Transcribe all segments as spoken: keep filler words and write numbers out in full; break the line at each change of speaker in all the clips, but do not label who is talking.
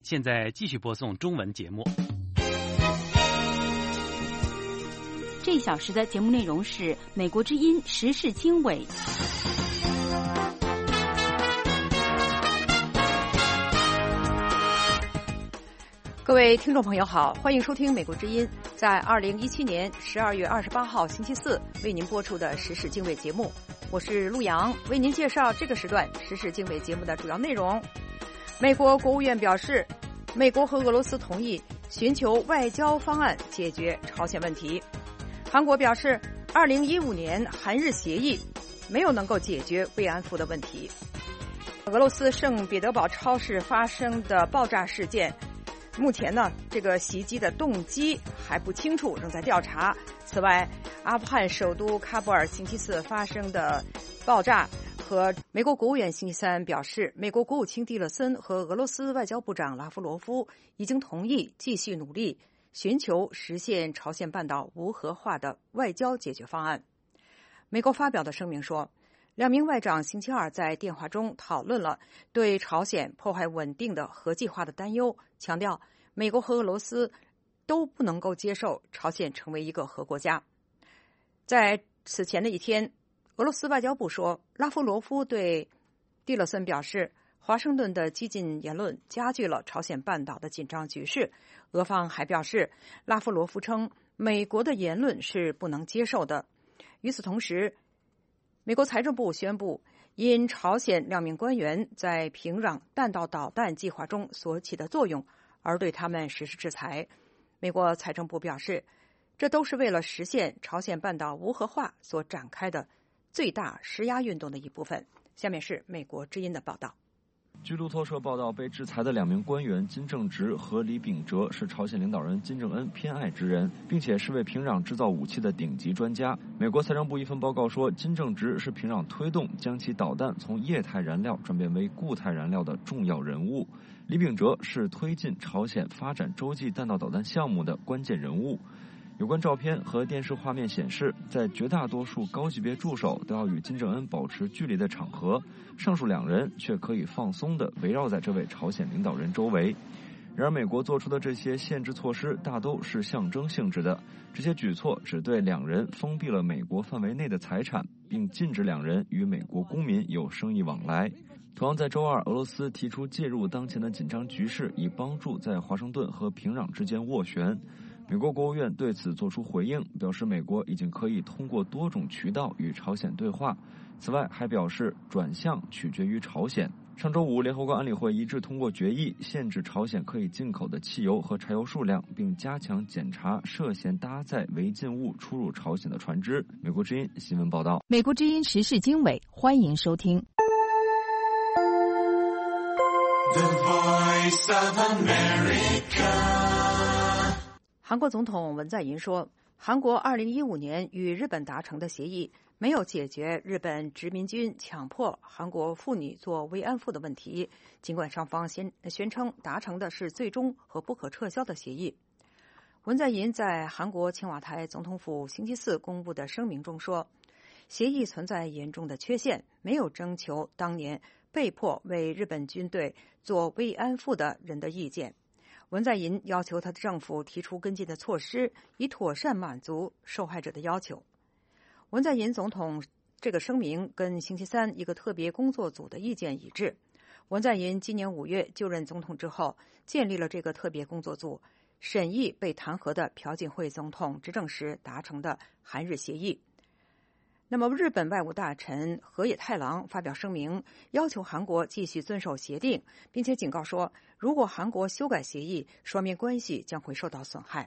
现在继续播送中文节目。
这一小时的节目内容是美国之音时事经纬。
各位听众朋友好，欢迎收听美国之音在二零一七年十二月二十八号星期四为您播出的时事经纬节目。我是陆洋，为您介绍这个时段时事经纬节目的主要内容。美国国务院表示，美国和俄罗斯同意寻求外交方案解决朝鲜问题。韩国表示，二零一五年韩日协议没有能够解决慰安妇的问题。俄罗斯圣彼得堡超市发生的爆炸事件，目前呢，这个袭击的动机还不清楚，仍在调查。此外，阿富汗首都喀布尔星期四发生的爆炸和美国国务院星期三表示，美国国务卿蒂勒森和俄罗斯外交部长拉夫罗夫已经同意继续努力，寻求实现朝鲜半岛无核化的外交解决方案。美国发表的声明说，两名外长星期二在电话中讨论了对朝鲜破坏稳定的核计划的担忧，强调美国和俄罗斯都不能够接受朝鲜成为一个核国家。在此前的一天，俄罗斯外交部说，拉夫罗夫对蒂勒森表示，华盛顿的激进言论加剧了朝鲜半岛的紧张局势。俄方还表示，拉夫罗夫称美国的言论是不能接受的。与此同时，美国财政部宣布，因朝鲜两名官员在平壤弹道导弹计划中所起的作用，而对他们实施制裁。美国财政部表示，这都是为了实现朝鲜半岛无核化所展开的最大施压运动的一部分。下面是美国之音的报道。
据路透社报道，被制裁的两名官员金正直和李秉哲是朝鲜领导人金正恩偏爱之人，并且是为平壤制造武器的顶级专家。美国财政部一份报告说，金正直是平壤推动将其导弹从液态燃料转变为固态燃料的重要人物，李秉哲是推进朝鲜发展洲际弹道导弹项目的关键人物。有关照片和电视画面显示，在绝大多数高级别助手都要与金正恩保持距离的场合，上述两人却可以放松地围绕在这位朝鲜领导人周围。然而，美国做出的这些限制措施大都是象征性质的，这些举措只对两人封闭了美国范围内的财产，并禁止两人与美国公民有生意往来。同样在周二，俄罗斯提出介入当前的紧张局势，以帮助在华盛顿和平壤之间斡旋。美国国务院对此作出回应，表示美国已经可以通过多种渠道与朝鲜对话。此外，还表示转向取决于朝鲜。上周五，联合国安理会一致通过决议，限制朝鲜可以进口的汽油和柴油数量，并加强检查涉嫌搭载违禁物出入朝鲜的船只。美国之音新闻报道。
美国之音时事经纬，欢迎收听。
The Voice of America。
韩国总统文在寅说，韩国二零一五年与日本达成的协议没有解决日本殖民军强迫韩国妇女做慰安妇的问题，尽管双方宣宣称达成的是最终和不可撤销的协议。文在寅在韩国青瓦台总统府星期四公布的声明中说，协议存在严重的缺陷，没有征求当年被迫为日本军队做慰安妇的人的意见。文在寅要求他的政府提出跟进的措施，以妥善满足受害者的要求。文在寅总统这个声明跟星期三一个特别工作组的意见一致。文在寅今年五月就任总统之后，建立了这个特别工作组，审议被弹劾的朴槿惠总统执政时达成的韩日协议。那么，日本外务大臣河野太郎发表声明，要求韩国继续遵守协定，并且警告说，如果韩国修改协议，双边关系将会受到损害。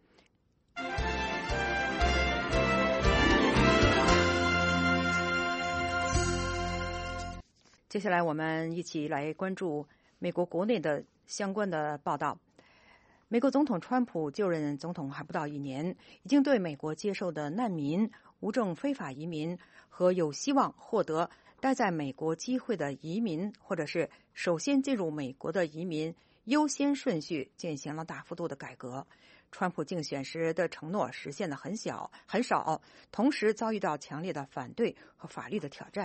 接下来，我们一起来关注美国国内的相关的报道。美国总统川普就任总统还不到一年，已经对美国接受的难民、无证非法移民和有希望获得待在美国机会的移民，或者是首先进入美国的移民优先顺序进行了大幅度的改革。川普竞选时的承诺实现的很小很少，同时遭遇到强烈的反对和法律的挑战。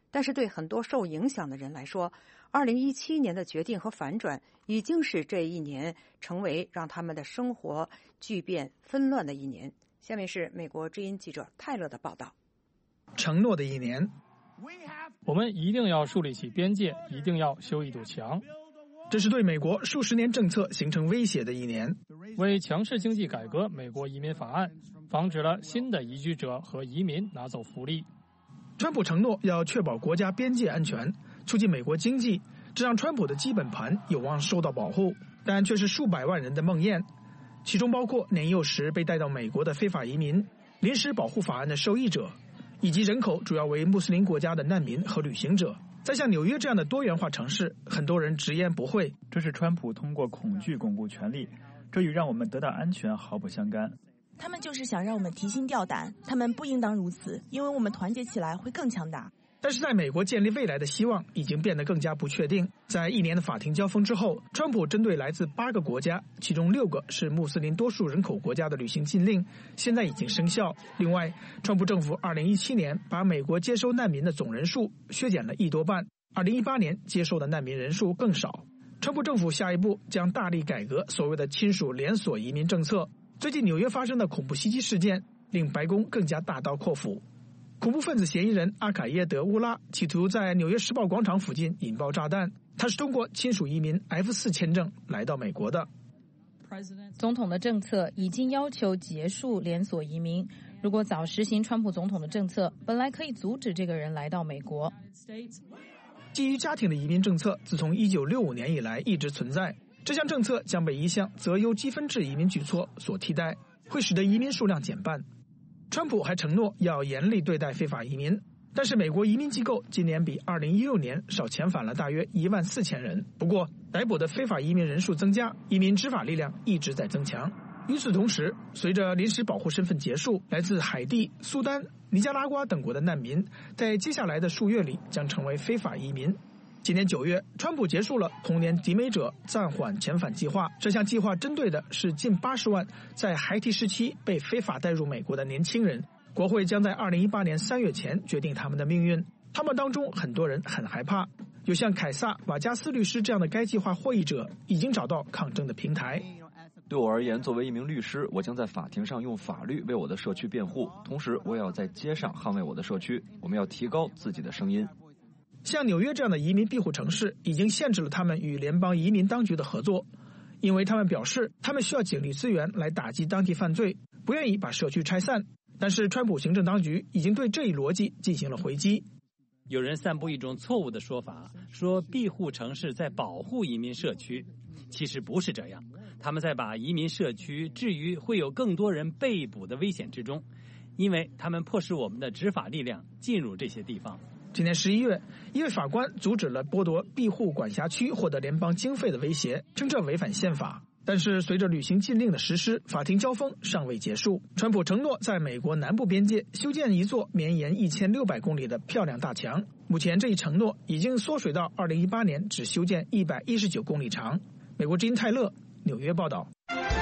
但是对很多受影响的人来说，二零一七年的决定和反转已经使这一年成为让他们的生活巨变纷乱的一年。下面是美国之音记者泰勒的报道。
承诺的一年，
我们一定要树立起边界，一定要修一堵墙。
这是对美国数十年政策形成威胁的一年。
为强势经济改革美国移民法案，防止了新的移居者和移民拿走福利。
川普承诺要确保国家边界安全，促进美国经济，这让川普的基本盘有望受到保护，但却是数百万人的梦魇，其中包括年幼时被带到美国的非法移民、临时保护法案的受益者，以及人口主要为穆斯林国家的难民和旅行者。在像纽约这样的多元化城市，很多人直言不讳，
这是川普通过恐惧巩固权力，这与让我们得到安全毫不相干。
他们就是想让我们提心吊胆，他们不应当如此，因为我们团结起来会更强大。
但是在美国建立未来的希望已经变得更加不确定。在一年的法庭交锋之后，川普针对来自八个国家，其中六个是穆斯林多数人口国家的旅行禁令现在已经生效。另外，川普政府二零一七年把美国接收难民的总人数削减了一多半，二零一八年接收的难民人数更少。川普政府下一步将大力改革所谓的亲属连锁移民政策。最近纽约发生的恐怖袭击事件令白宫更加大刀阔斧。恐怖分子嫌疑人阿卡耶德乌拉企图在纽约时报广场附近引爆炸弹，他是通过亲属移民 F 四 签证来到美国的。
总统的政策已经要求结束连锁移民，如果早实行川普总统的政策，本来可以阻止这个人来到美国。
基于家庭的移民政策自从一九六五年以来一直存在，这项政策将被一项择优积分制移民举措所替代，会使得移民数量减半。川普还承诺要严厉对待非法移民，但是美国移民机构今年比二零一六年少遣返了大约一万四千人。不过，逮捕的非法移民人数增加，移民执法力量一直在增强。与此同时，随着临时保护身份结束，来自海地、苏丹、尼加拉瓜等国的难民，在接下来的数月里将成为非法移民。今年九月，川普结束了童年抵美者暂缓遣返计划。这项计划针对的是近八十万在孩提时期被非法带入美国的年轻人。国会将在二零一八年三月前决定他们的命运。他们当中很多人很害怕，有像凯撒·瓦加斯律师这样的该计划获益者已经找到抗争的平台。
对我而言，作为一名律师，我将在法庭上用法律为我的社区辩护，同时我也要在街上捍卫我的社区。我们要提高自己的声音。
像纽约这样的移民庇护城市已经限制了他们与联邦移民当局的合作，因为他们表示他们需要警力资源来打击当地犯罪，不愿意把社区拆散。但是川普行政当局已经对这一逻辑进行了回击。
有人散布一种错误的说法，说庇护城市在保护移民社区，其实不是这样，他们在把移民社区置于会有更多人被捕的危险之中，因为他们迫使我们的执法力量进入这些地方。
今年十一月，一位法官阻止了剥夺庇护管辖区获得联邦经费的威胁，称这违反宪法。但是随着旅行禁令的实施，法庭交锋尚未结束。川普承诺在美国南部边界修建一座绵延一千六百公里的漂亮大墙，目前这一承诺已经缩水到二零一八年只修建一百一十九公里长。美国之音泰勒，纽约报道。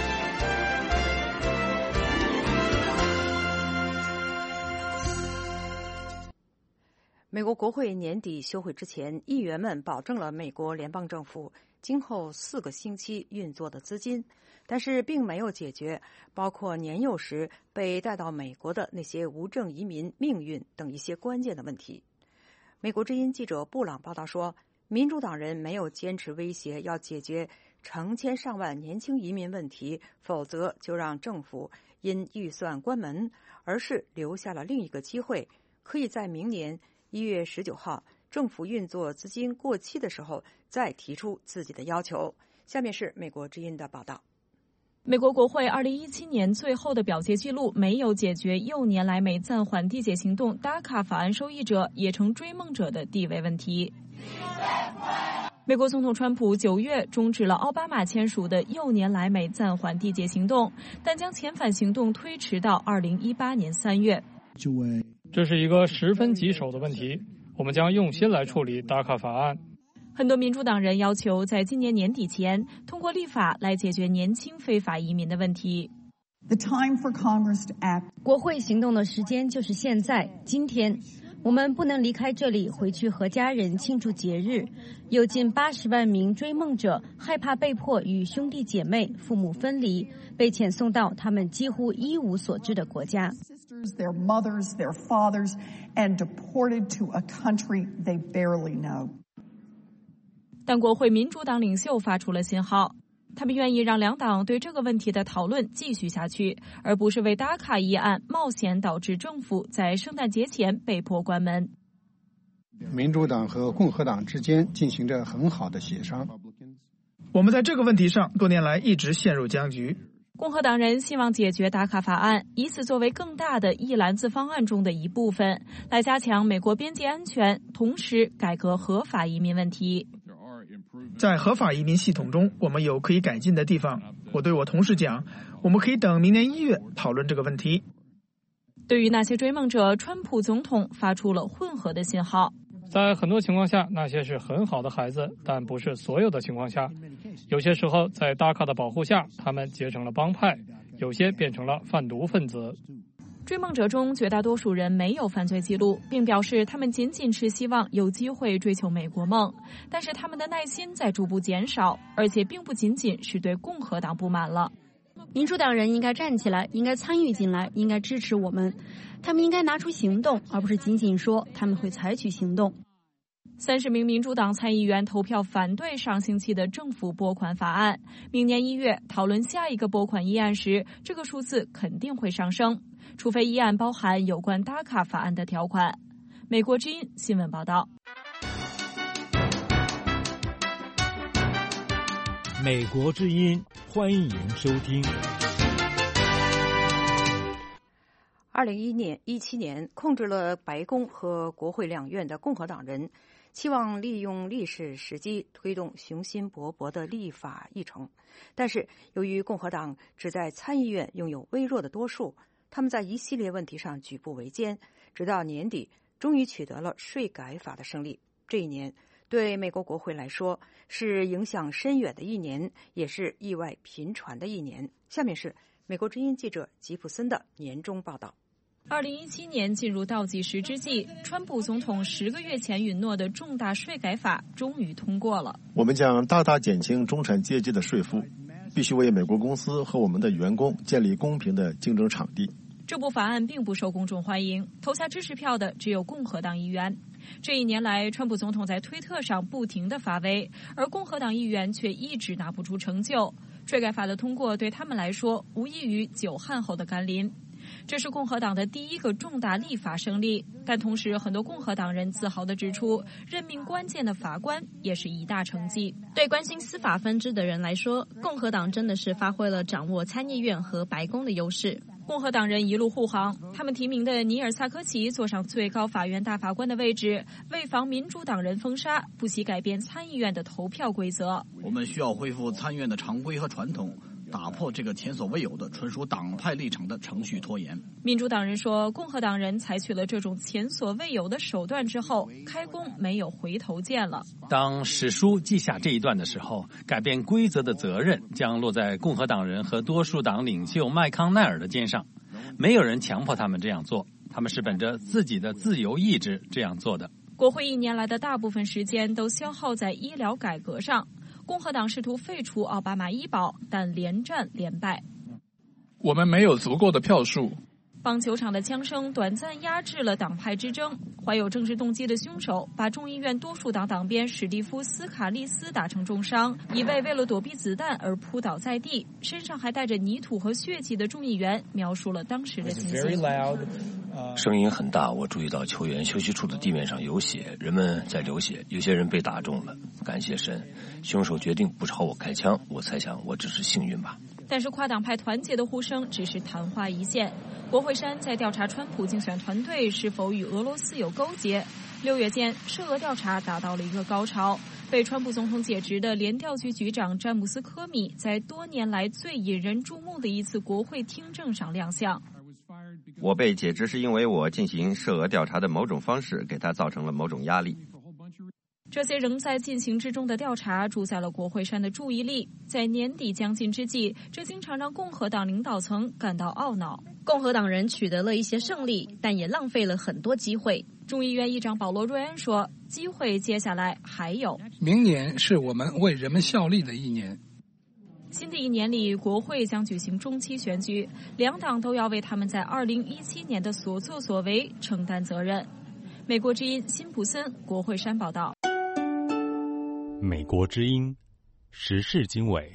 美国国会年底休会之前，议员们保证了美国联邦政府今后四个星期运作的资金，但是并没有解决包括年幼时被带到美国的那些无证移民命运等一些关键的问题。美国之音记者布朗报道说，民主党人没有坚持威胁要解决成千上万年轻移民问题，否则就让政府因预算关门，而是留下了另一个机会，可以在明年一月十九号政府运作资金过期的时候再提出自己的要求。下面是美国之音的报道。
美国国会二零一七年最后的表决记录没有解决幼年来美暂缓递解行动 D A C A 法案受益者也成追梦者的地位问题。美国总统川普九月终止了奥巴马签署的幼年来美暂缓递解行动，但将遣返行动推迟到二零一八年三月。
这是一个十分棘手的问题，我们将用心来处理 D A C A 法案。
很多民主党人要求在今年年底前通过立法来解决年轻非法移民的问题。
The time for Congress to act.
国会行动的时间就是现在，今天。
我们不能离开这里回去和家人庆祝节日。有近八十万名追梦者害怕被迫与兄弟姐妹、父母分离，被遣送到他们几乎一无所知的国家。
Their mothers, their fathers, and deported to a country they barely know.
但国会民主党领袖发出了信号，他们愿意让两党对这个问题的讨论继续下去，而不是为达卡议案冒险导致政府在圣诞节前被迫关门。
民主党和共和党之间进行着很好的协商。
我们在这个问题上多年来一直陷入僵局。
共和党人希望解决达卡法案，以此作为更大的一篮子方案中的一部分，来加强美国边界安全，同时改革合法移民问题。
在合法移民系统中，我们有可以改进的地方。我对我同事讲，我们可以等明年一月讨论这个问题。
对于那些追梦者，川普总统发出了混合的信号。
在很多情况下，那些是很好的孩子，但不是所有的情况下。有些时候，在达卡的保护下，他们结成了帮派，有些变成了贩毒分子。
追梦者中绝大多数人没有犯罪记录，并表示他们仅仅是希望有机会追求美国梦。但是他们的耐心在逐步减少，而且并不仅仅是对共和党不满了。
民主党人应该站起来，应该参与进来，应该支持我们。他们应该拿出行动，而不是仅仅说他们会采取行动。
三十名民主党参议员投票反对上星期的政府拨款法案。明年一月讨论下一个拨款议案时，这个数字肯定会上升，除非议案包含有关达卡法案的条款。美国之音新闻报道。
美国之音，欢迎收听。
二零一七年，控制了白宫和国会两院的共和党人，期望利用历史时机推动雄心勃勃的立法议程。但是，由于共和党只在参议院拥有微弱的多数，他们在一系列问题上举步维艰，直到年底，终于取得了税改法的胜利。这一年对美国国会来说是影响深远的一年，也是意外频传的一年。下面是美国之音记者吉普森的年终报道。
二零一七年进入倒计时之际，川普总统十个月前允诺的重大税改法终于通过了。
我们将大大减轻中产阶级的税负，必须为美国公司和我们的员工建立公平的竞争场地。
这部法案并不受公众欢迎，投下支持票的只有共和党议员。这一年来，川普总统在推特上不停地发威，而共和党议员却一直拿不出成就。税改法的通过对他们来说无异于久旱后的甘霖。这是共和党的第一个重大立法胜利，但同时很多共和党人自豪地指出，任命关键的法官也是一大成绩。
对关心司法分支的人来说，共和党真的是发挥了掌握参议院和白宫的优势。
共和党人一路护航，他们提名的尼尔·萨科齐坐上最高法院大法官的位置，为防民主党人封杀，不惜改变参议院的投票规则。
我们需要恢复参院的常规和传统，打破这个前所未有的纯属党派立场的程序拖延。
民主党人说，共和党人采取了这种前所未有的手段之后，开弓没有回头箭了。
当史书记下这一段的时候，改变规则的责任将落在共和党人和多数党领袖麦康奈尔的肩上。没有人强迫他们这样做，他们是本着自己的自由意志这样做的。
国会一年来的大部分时间都消耗在医疗改革上。共和党试图废除奥巴马医保，但连战连败。
我们没有足够的票数。
棒球场的枪声短暂压制了党派之争。怀有政治动机的凶手把众议院多数党党鞭史蒂夫·斯卡利斯打成重伤，一位为了躲避子弹而扑倒在地，身上还带着泥土和血迹的众议员描述了当时的情形。
声音很大，我注意到球员休息处的地面上有血，人们在流血，有些人被打中了。感谢神，凶手决定不朝我开枪，我猜想我只是幸运吧。
但是跨党派团结的呼声只是昙花一现。国会山在调查川普竞选团队是否与俄罗斯有勾结。六月间，涉俄调查达到了一个高潮。被川普总统解职的联调局局长詹姆斯·科米在多年来最引人注目的一次国会听证上亮相。
我被解职是因为我进行涉俄调查的某种方式给他造成了某种压力。
这些仍在进行之中的调查注在了国会山的注意力。在年底将近之际，这经常让共和党领导层感到懊恼。
共和党人取得了一些胜利，但也浪费了很多机会。
众议院议长保罗·瑞恩说，机会接下来还有。
明年是我们为人们效力的一年。
新的一年里，国会将举行中期选举，两党都要为他们在二零一七年的所作所为承担责任。美国之音辛普森国会山报道。
美国之音时事经纬，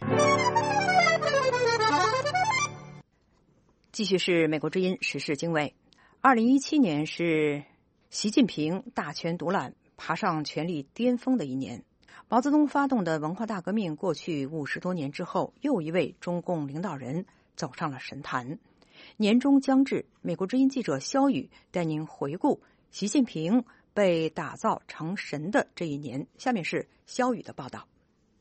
继续是美国之音时事经纬。二零一七年是习近平大权独揽、爬上权力巅峰的一年。毛泽东发动的文化大革命过去五十多年之后，又一位中共领导人走上了神坛。年终将至，美国之音记者肖宇带您回顾习近平被打造成神的这一年。下面是肖宇的报道。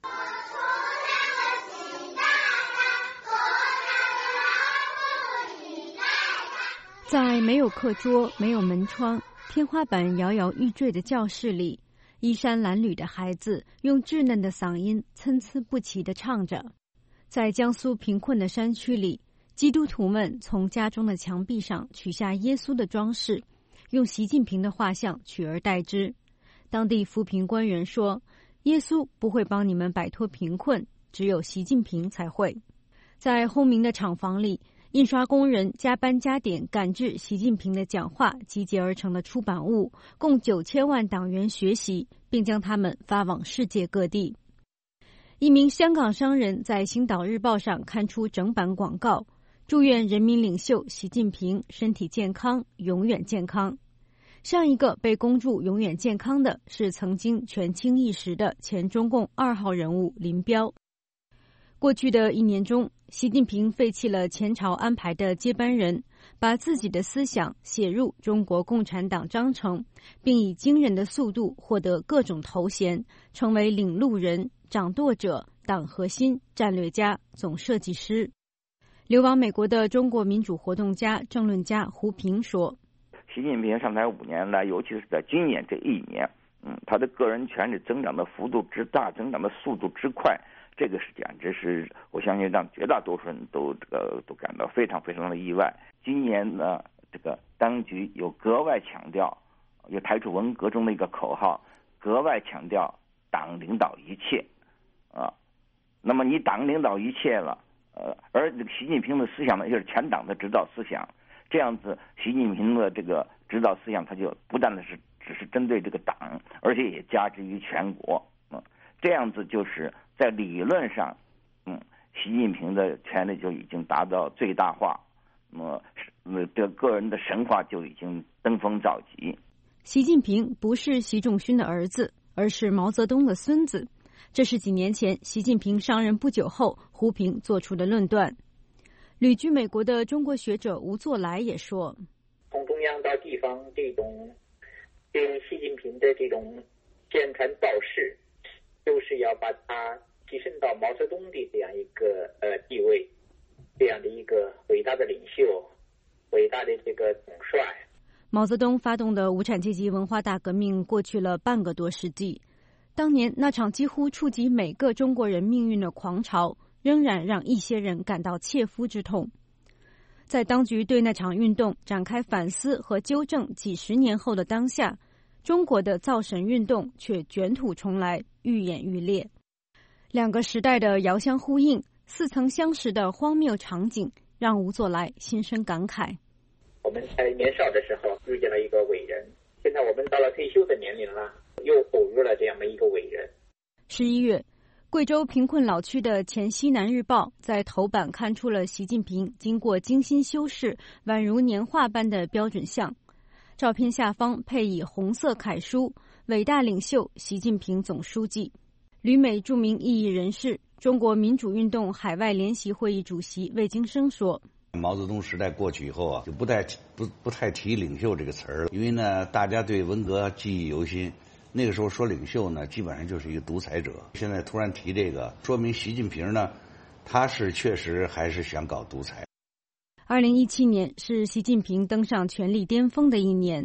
在没有课桌、没有门窗、天花板摇摇欲坠的教室里，衣衫褴褛的孩子用稚嫩的嗓音参差不齐地唱着。在江苏贫困的山区里，基督徒们从家中的墙壁上取下耶稣的装饰，用习近平的画像取而代之。当地扶贫官员说，耶稣不会帮你们摆脱贫困，只有习近平才会。在轰鸣的厂房里，印刷工人加班加点赶制习近平的讲话集结而成的出版物，共九千万党员学习，并将它们发往世界各地。一名香港商人在《星岛日报》上刊出整版广告，祝愿人民领袖习近平身体健康，永远健康。上一个被恭祝永远健康的是曾经权倾一时的前中共二号人物林彪。过去的一年中，习近平废弃了前朝安排的接班人，把自己的思想写入中国共产党章程，并以惊人的速度获得各种头衔，成为领路人、掌舵者、党核心、战略家、总设计师。流亡美国的中国民主活动家、政论家胡平说，
习近平上台五年来，尤其是在今年这一年，嗯，他的个人权力增长的幅度之大，增长的速度之快，这个是简直是我相信让绝大多数人都这个都感到非常非常的意外。今年呢，这个当局有格外强调，有台出文革中的一个口号，格外强调党领导一切啊。那么你党领导一切了，呃，而这个习近平的思想呢，就是全党的指导思想。这样子，习近平的这个指导思想，他就不但的是只是针对这个党，而且也加之于全国。嗯，这样子就是在理论上，嗯，习近平的权力就已经达到最大化，那么这个人的神话就已经登峰造极。
习近平不是习仲勋的儿子，而是毛泽东的孙子。这是几年前习近平上任不久后，胡平做出的论断。旅居美国的中国学者吴作来也说，
从中央到地方，这种对习近平的这种宣传造势，就是要把他提升到毛泽东的这样一个呃地位，这样的一个伟大的领袖，伟大的这个统帅。
毛泽东发动的无产阶级文化大革命过去了半个多世纪，当年那场几乎触及每个中国人命运的狂潮，仍然让一些人感到切肤之痛。在当局对那场运动展开反思和纠正几十年后的当下，中国的造神运动却卷土重来，愈演愈烈。两个时代的遥相呼应，似曾相识的荒谬场景，让吴作来心生感慨。
我们在年少的时候遇见了一个伟人，现在我们到了退休的年龄了，又偶遇了这样的一个伟人。
十一月，贵州贫困老区的黔西南日报在头版刊出了习近平经过精心修饰、宛如年画般的标准像，照片下方配以红色楷书“伟大领袖习近平总书记”。旅美著名异议人士、中国民主运动海外联席会议主席魏京生说，
毛泽东时代过去以后啊，就不太不不太提领袖这个词儿了，因为呢，大家对文革记忆犹新。那个时候说领袖呢，基本上就是一个独裁者。现在突然提这个，说明习近平呢，他是确实还是想搞独裁。
二零一七年是习近平登上权力巅峰的一年，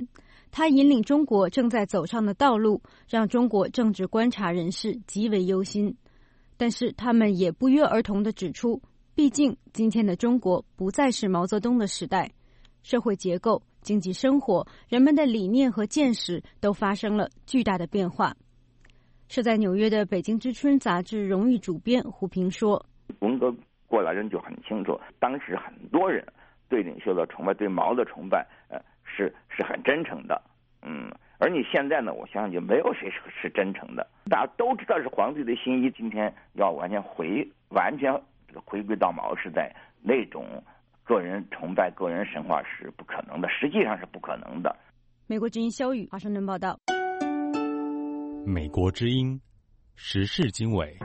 他引领中国正在走上的道路，让中国政治观察人士极为忧心。但是他们也不约而同地指出，毕竟今天的中国不再是毛泽东的时代，社会结构、经济生活、人们的理念和见识都发生了巨大的变化。是在纽约的《北京之春》杂志荣誉主编胡平说，
文革过来人就很清楚，当时很多人对领袖的崇拜，对毛的崇拜，呃，是是很真诚的，嗯，而你现在呢，我相信就没有谁是是真诚的。大家都知道是皇帝的新衣，今天要完全回完全回归到毛时代，那种个人崇拜、个人神话是不可能的，实际上是不可能的。
美国之音肖宇华盛顿报道。
美国之音时事经纬。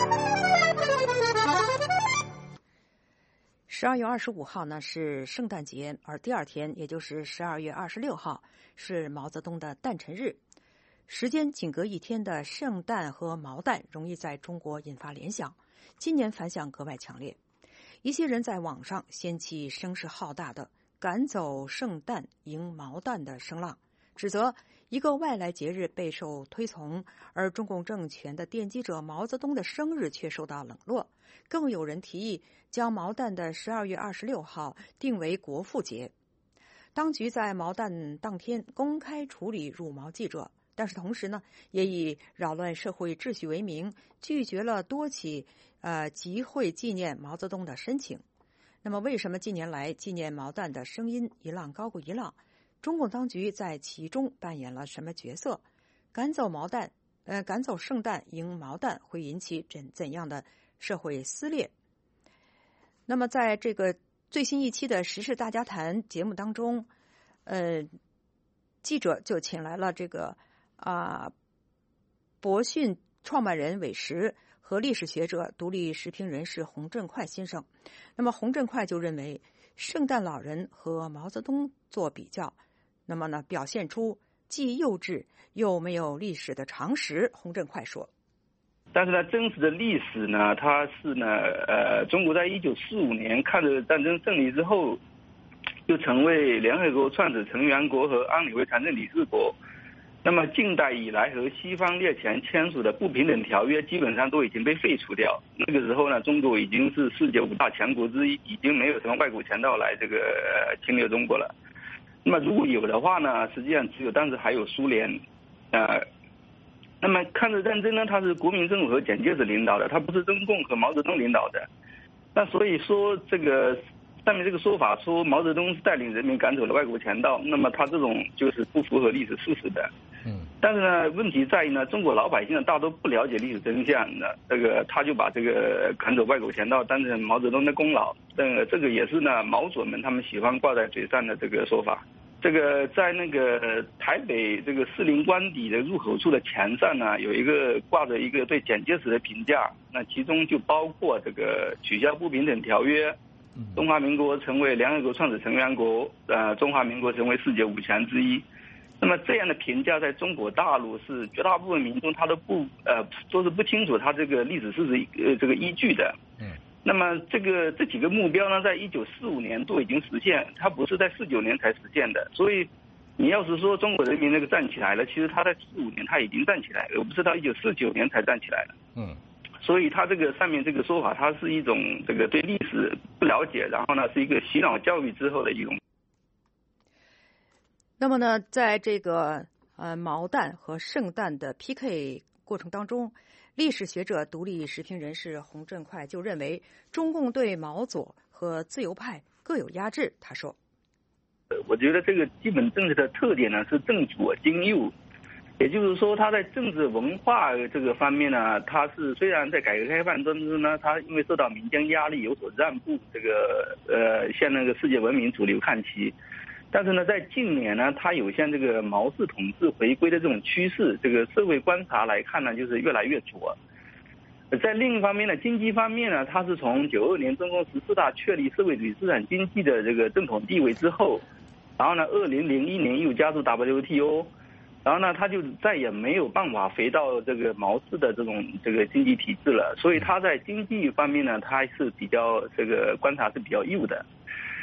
十二月二十五号呢是圣诞节，而第二天，也就是十二月二十六号，是毛泽东的诞辰日。时间仅隔一天的圣诞和毛诞，容易在中国引发联想。今年反响格外强烈，一些人在网上掀起声势浩大的赶走圣诞迎毛诞的声浪，指责一个外来节日备受推崇，而中共政权的奠基者毛泽东的生日却受到冷落。更有人提议将毛诞的十二月二十六号定为国父节。当局在毛诞当天公开处理辱毛记者，但是同时呢，也以扰乱社会秩序为名，拒绝了多起呃集会纪念毛泽东的申请。那么，为什么近年来纪念毛诞的声音一浪高过一浪？中共当局在其中扮演了什么角色？赶走毛诞，呃，赶走圣诞迎毛诞会引起怎怎样的社会撕裂？那么，在这个最新一期的《时事大家谈》节目当中，呃，记者就请来了这个啊，博讯创办人韦石和历史学者、独立时评人士洪振快先生。那么，洪振快就认为，圣诞老人和毛泽东做比较，那么呢，表现出既幼稚又没有历史的常识。洪振快说，
但是呢，真实的历史呢，它是呢，呃，中国在一九四五年抗日战争胜利之后，就成为联合国创始成员国和安理会常任理事国。那么近代以来和西方列强签署的不平等条约基本上都已经被废除掉。那个时候呢，中国已经是世界五大强国之一，已经没有什么外国强盗来这个侵略中国了。那么如果有的话呢，实际上只有当时还有苏联。呃，那么抗日战争呢，它是国民政府和蒋介石领导的，它不是中共和毛泽东领导的。那所以说这个上面这个说法说毛泽东是带领人民赶走了外国强盗，那么他这种就是不符合历史事实的。嗯。但是呢，问题在于呢，中国老百姓呢大多不了解历史真相的，这个他就把这个赶走外国强盗当成毛泽东的功劳，呃，这个也是呢毛左们他们喜欢挂在嘴上的这个说法。这个在那个台北这个士林官邸的入口处的墙上呢，有一个挂着一个对蒋介石的评价，那其中就包括这个取消不平等条约。中华民国成为联合国创始成员国，呃，中华民国成为世界五强之一。那么这样的评价在中国大陆是绝大部分民众他都不呃都是不清楚他这个历史事实呃这个依据的。嗯。那么这个这几个目标呢，在一九四五年都已经实现，它不是在四九年才实现的。所以你要是说中国人民那个站起来了，其实他在四五年他已经站起来了，而不是到一九四九年才站起来了。嗯。所以他这个上面这个说法，它是一种这个对历史不了解，然后呢是一个洗脑教育之后的一种。
那么呢，在这个呃毛诞和圣诞的 P K 过程当中，历史学者、独立时评人士洪振快就认为，中共对毛左和自由派各有压制。他说：“
我觉得这个基本政治的特点呢是政左经右。”也就是说，他在政治文化这个方面呢，他是虽然在改革开放当中呢，他因为受到民间压力有所让步，这个呃向那个世界文明主流看齐，但是呢，在近年呢，他有向这个毛式统治回归的这种趋势，这个社会观察来看呢，就是越来越左。在另一方面呢，经济方面呢，他是从九二年中共十四大确立社会主义市场经济的这个正统地位之后，然后呢，二零零一年又加入 W T O。然后呢，他就再也没有办法回到这个毛式的这种这个经济体制了，所以他在经济方面呢，他是比较这个观察是比较右的。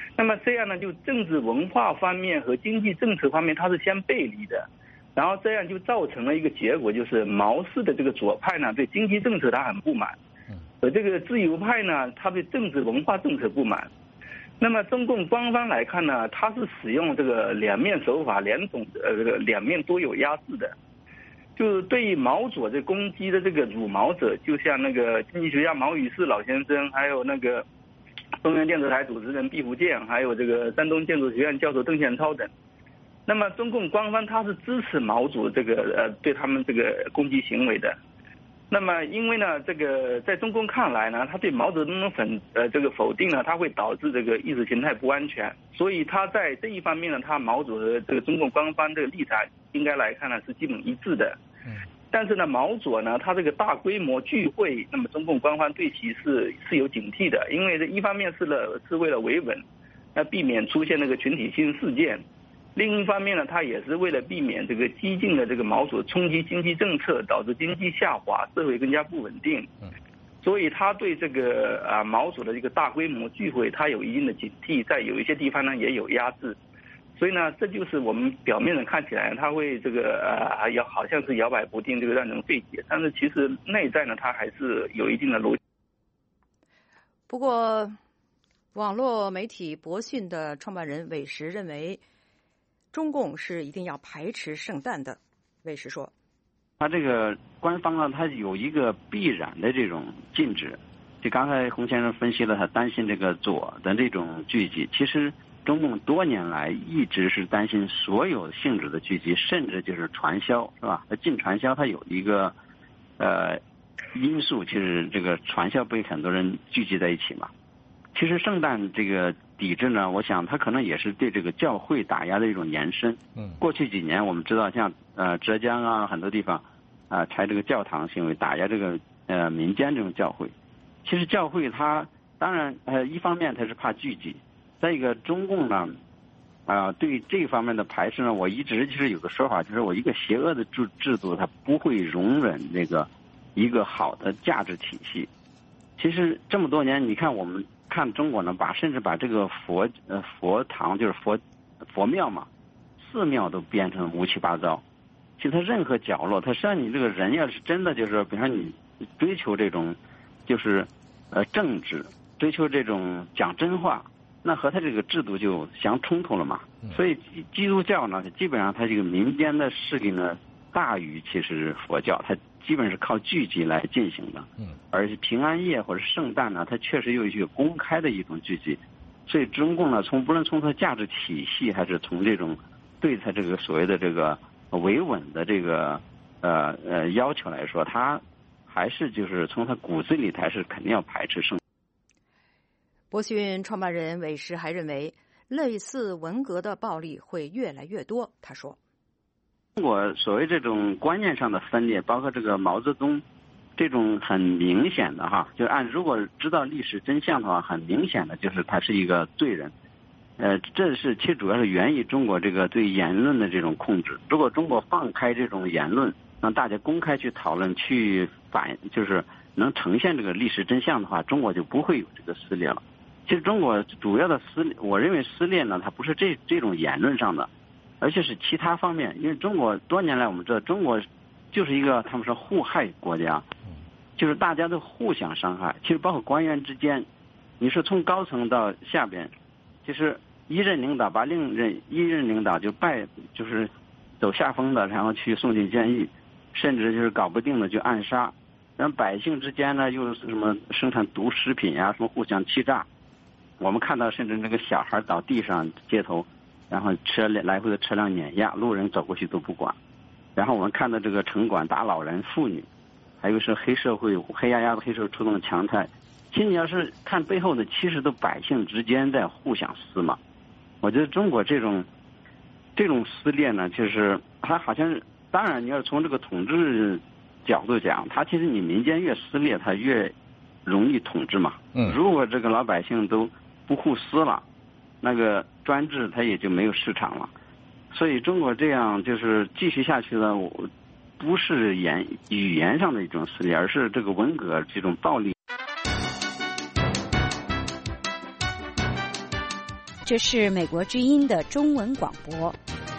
那么这样呢，就政治文化方面和经济政策方面它是相背离的，然后这样就造成了一个结果，就是毛式的这个左派呢对经济政策他很不满，而这个自由派呢他对政治文化政策不满。那么中共官方来看呢，他是使用这个两面手法，两种呃这个两面都有压制的。就是对于毛左这攻击的这个辱毛者，就像那个经济学家毛宇士老先生，还有那个中央电视台主持人毕福剑，还有这个山东建筑学院教授邓宪超等。那么中共官方他是支持毛左这个呃对他们这个攻击行为的。那么因为呢，这个在中共看来呢，他对毛泽东的否呃这个否定呢，它会导致这个意识形态不安全，所以他在这一方面呢，他毛左和这个中共官方这个立场应该来看呢是基本一致的。但是呢，毛左呢，他这个大规模聚会，那么中共官方对其是是有警惕的，因为这一方面是了是为了维稳，要避免出现那个群体性事件；另一方面呢，他也是为了避免这个激进的这个毛左冲击经济政策，导致经济下滑，社会更加不稳定。所以他对这个啊毛左的这个大规模聚会，他有一定的警惕，在有一些地方呢也有压制。所以呢，这就是我们表面上看起来，他会这个呃摇好像是摇摆不定，这个让人费解，但是其实内在呢，它还是有一定的逻辑。
不过，网络媒体博讯的创办人韦石认为，中共是一定要排斥圣诞的。韦石说：“
他这个官方呢，他有一个必然的这种禁止。就刚才洪先生分析了，他担心这个左的这种聚集，其实。”中共多年来一直是担心所有性质的聚集，甚至就是传销，是吧？禁传销它有一个呃因素，其实这个传销被很多人聚集在一起嘛。其实圣诞这个抵制呢，我想它可能也是对这个教会打压的一种延伸。嗯，过去几年我们知道，像呃浙江啊很多地方啊、呃、拆这个教堂行为，打压这个呃民间这种教会。其实教会它当然呃一方面它是怕聚集。再一个，中共呢，啊、呃，对这方面的排斥呢，我一直其实有个说法，就是我一个邪恶的制制度，它不会容忍那个一个好的价值体系。其实这么多年，你看我们看中国呢，把甚至把这个佛呃佛堂就是佛佛庙嘛，寺庙都变成乌七八糟。其实它任何角落，它实际上你这个人要是真的就是，比方你追求这种就是呃政治，追求这种讲真话。那和他这个制度就相冲突了嘛，所以基督教呢，基本上它这个民间的势力呢大于其实佛教，它基本是靠聚集来进行的。嗯，而平安夜或者圣诞呢，它确实有一个公开的一种聚集，所以中共呢，从不论从它价值体系，还是从这种对它这个所谓的这个维稳的这个呃呃要求来说，它还是就是从它骨子里，它是肯定要排斥圣。
博讯创办人韦石还认为，类似文革的暴力会越来越多。他说：“
中国所谓这种观念上的分裂，包括这个毛泽东这种很明显的哈，就按如果知道历史真相的话，很明显的就是他是一个罪人。呃，这是其实主要是源于中国这个对言论的这种控制。如果中国放开这种言论，让大家公开去讨论、去反，就是能呈现这个历史真相的话，中国就不会有这个撕裂了。”其实中国主要的撕裂，我认为撕裂呢，它不是这这种言论上的，而且是其他方面。因为中国多年来我们知道，中国就是一个他们说互害国家，就是大家都互相伤害。其实包括官员之间，你说从高层到下边，其实一任领导把另任一任领导就败，就是走下风的，然后去送进监狱，甚至就是搞不定的就暗杀。然后百姓之间呢，又是什么生产毒食品呀、啊，什么互相欺诈。我们看到，甚至那个小孩倒地上街头，然后车来回的车辆碾压，路人走过去都不管。然后我们看到这个城管打老人、妇女，还有是黑社会、黑压压的黑社会出动强态。其实你要是看背后的，其实都百姓之间在互相撕嘛。我觉得中国这种这种撕裂呢，就是它好像，当然你要从这个统治角度讲，它其实你民间越撕裂，它越容易统治嘛。嗯，如果这个老百姓都不互撕了，那个专制它也就没有市场了。所以中国这样就是继续下去呢，我不是言语言上的一种撕裂，而是这个文革这种暴力。
这是美国之音的中文广播。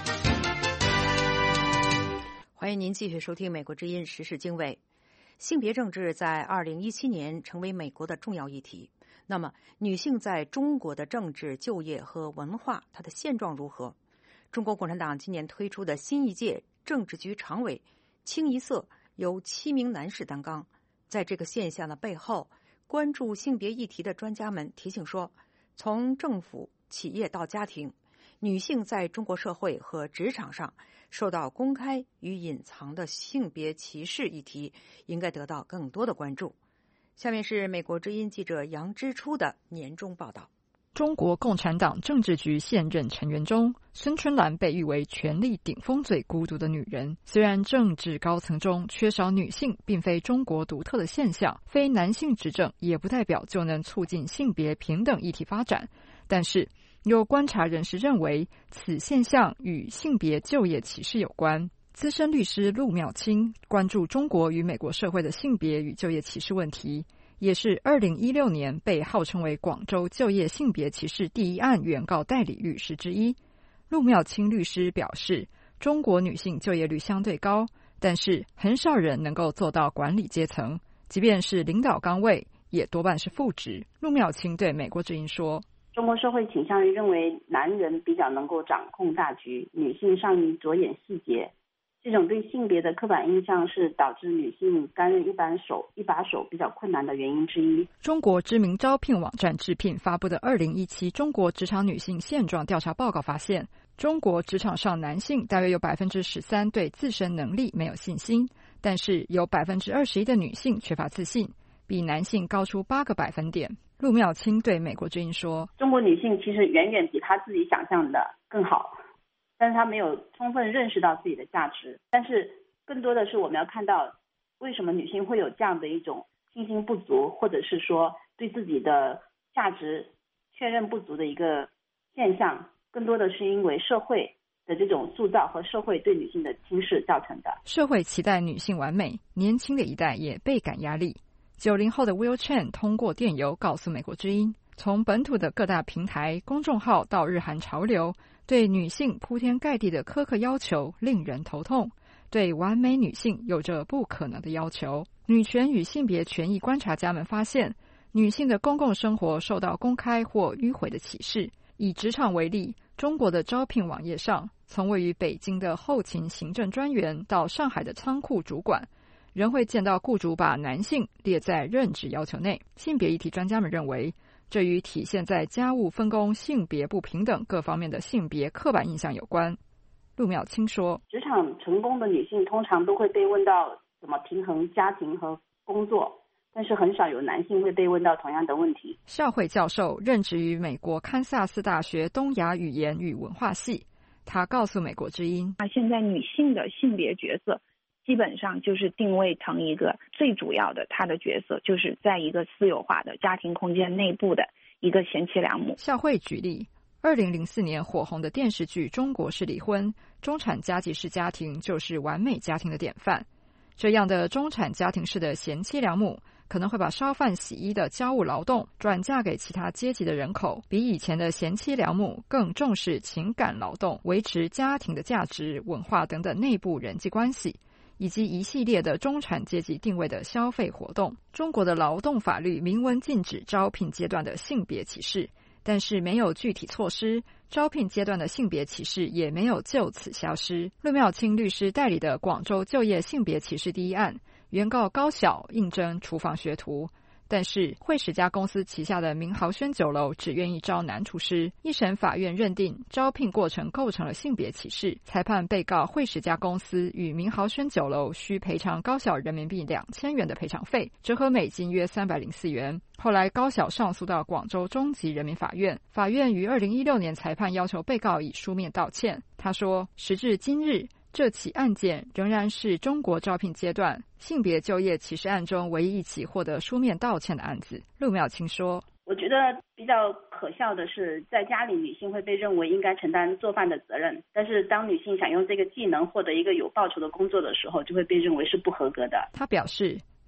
欢迎您继续收听美国之音时事经纬。性别政治在二零一七年成为美国的重要议题。那么，女性在中国的政治、就业和文化，它的现状如何？中国共产党今年推出的新一届政治局常委清一色由七名男士担纲。在这个现象的背后，关注性别议题的专家们提醒说，从政府、企业到家庭，女性在中国社会和职场上受到公开与隐藏的性别歧视议题应该得到更多的关注。下面是美国之音记者杨之初的年终报道。
中国共产党政治局现任成员中，孙春兰被誉为权力顶峰最孤独的女人。虽然政治高层中缺少女性并非中国独特的现象，非男性执政也不代表就能促进性别平等议题发展，但是有观察人士认为，此现象与性别就业歧视有关。资深律师陆妙清关注中国与美国社会的性别与就业歧视问题，也是二零一六年被号称为广州就业性别歧视第一案原告代理律师之一。陆妙清律师表示，中国女性就业率相对高，但是很少人能够做到管理阶层，即便是领导岗位，也多半是副职。陆妙清对美国之音说，
中国社会倾向于认为男人比较能够掌控大局，女性善于着眼细节。这种对性别的刻板印象是导致女性担任一把手一把手比较困难的原因之一。
中国知名招聘网站智聘发布的二零一七中国职场女性现状调查报告发现，中国职场上男性大约有 百分之十三 对自身能力没有信心，但是有 百分之二十一 的女性缺乏自信，比男性高出八个百分点。陆妙清对美国之音说，
中国女性其实远远比她自己想象的更好，但是她没有充分认识到自己的价值。但是更多的是我们要看到，为什么女性会有这样的一种信心不足，或者是说对自己的价值确认不足的一个现象，更多的是因为社会的这种塑造和社会对女性的轻视造成的。
社会期待女性完美，年轻的一代也倍感压力。九零后的 Will Chen 通过电邮告诉美国之音，从本土的各大平台、公众号到日韩潮流，对女性铺天盖地的苛刻要求令人头痛，对完美女性有着不可能的要求。女权与性别权益观察家们发现，女性的公共生活受到公开或迂回的歧视。以职场为例，中国的招聘网页上，从位于北京的后勤行政专员到上海的仓库主管，仍会见到雇主把男性列在任职要求内。性别议题专家们认为，这与体现在家务分工、性别不平等各方面的性别刻板印象有关。陆妙清说，
职场成功的女性通常都会被问到怎么平衡家庭和工作，但是很少有男性会被问到同样的问题。
邵慧教授任职于美国堪萨斯大学东亚语言与文化系，他告诉美国之音，
现在女性的性别角色基本上就是定位成一个最主要的，她的角色就是在一个私有化的家庭空间内部的一个贤妻良母。
邵慧举例，二零零四年火红的电视剧《中国式离婚》，中产阶级式家庭就是完美家庭的典范。这样的中产家庭式的贤妻良母，可能会把烧饭洗衣的家务劳动转嫁给其他阶级的人口，比以前的贤妻良母更重视情感劳动，维持家庭的价值、文化等等内部人际关系，以及一系列的中产阶级定位的消费活动。中国的劳动法律明文禁止招聘阶段的性别歧视，但是没有具体措施，招聘阶段的性别歧视也没有就此消失。陆妙清律师代理的广州就业性别歧视第一案，原告高小应征厨房学徒，但是惠食家公司旗下的明豪轩酒楼只愿意招男厨师。一审法院认定招聘过程构成了性别歧视，裁判被告惠食家公司与明豪轩酒楼需赔偿高小人民币两千元的赔偿费，折合美金约三百零四元。后来高小上诉到广州中级人民法院，法院于二零一六年裁判要求被告以书面道歉。他说，时至今日，这起案件仍然是中国招聘阶段性别就业歧视案中唯一一起获得书面道歉的案子。陆妙清说，
我觉得比较可笑的是，在家里女性会被认为应该承担做饭的责任，但是当女性想用这个技能获得一个有报酬的工作的时候，就会被认为是不合格的。
他表示，